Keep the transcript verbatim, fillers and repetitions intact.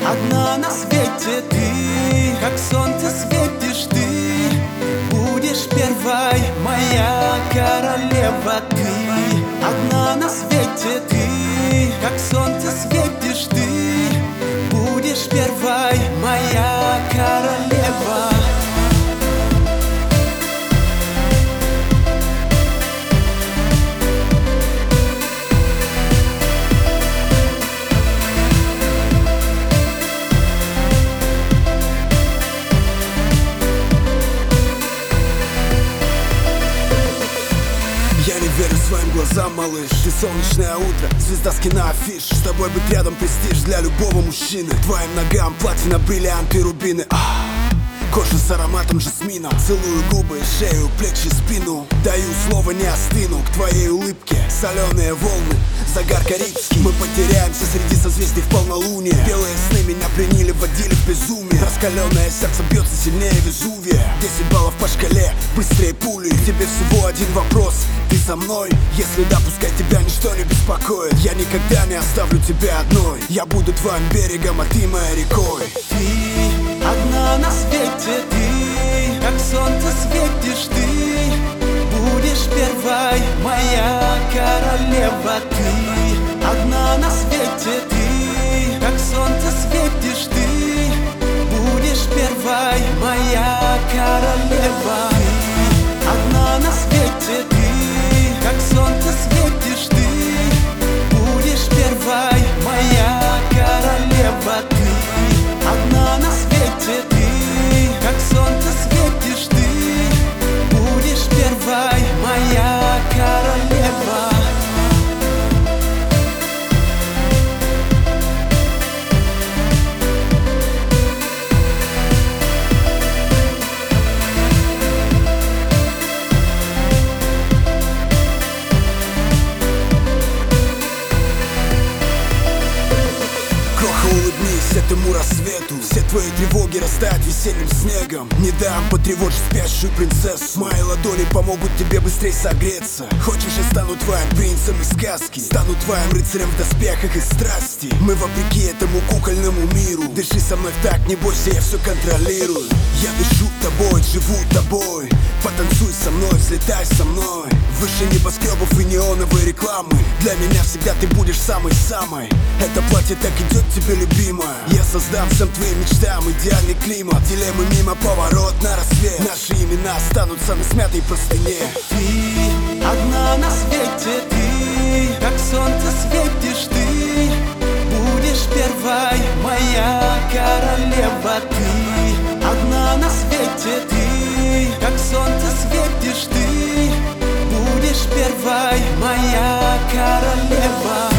одна на свете ты, как солнце светишь ты. Будешь первой, моя королева ты. Одна на свете ты, как солнце светишь ты. Будешь первой, моя королева. Я не верю своим глазам, малыш. Ты солнечное утро, звезда с киноафиш. С тобой быть рядом престиж для любого мужчины. Твоим ногам платина, бриллианты и рубины. Ах, кожа с ароматом жасмина. Целую губы, шею, плечи, спину. Даю слово, не остыну к твоей улыбке. Соленые волны, загар карибский. Мы потеряемся среди созвездий в полнолуние. Белые сны меня пленили, вводили в безумие. Раскаленное сердце бьется сильнее Везувия. Десять баллов по шкале, быстрее пули. Тебе всего один вопрос: ты со мной? Если да, пускай тебя ничто не беспокоит. Я никогда не оставлю тебя одной. Я буду твоим берегом, а ты моей рекой. Ты одна на свете ты, как солнце светишь ты. Будешь первой, моя королева ты. Одна на свете ты, как солнце светишь ты. Будешь первой, моя королева. Ты одна на свете ты, как солнце светишь ты. Будешь первой, моя королева ты. Одна на свете ты, как солнце светишь ты. Будешь первой, моя королева. Улыбнись этому рассвету. Все твои тревоги растают весенним снегом. Не дам потревожить спящую принцессу. Мои ладони помогут тебе быстрее согреться. Хочешь, я стану твоим принцем из сказки. Стану твоим рыцарем в доспехах из страсти. Мы вопреки этому кукольному миру. Дыши со мной так, не бойся, я все контролирую. Я дышу тобой, живу тобой. Потанцуй со мной, взлетай со мной. Выше небоскребов и неоновой рекламы. Для меня всегда ты будешь самой-самой. Это платье так идет тебе, любимая. Я создам всем твоим мечтам идеальный климат. Дилеммы мимо, поворот на рассвет. Наши имена останутся на смятой простыне. Ты одна на свете ты, как солнце светишь ты. Будешь первой, моя королева ты. Одна на свете ты, как солнце светишь ты. Будешь первой, моя королева.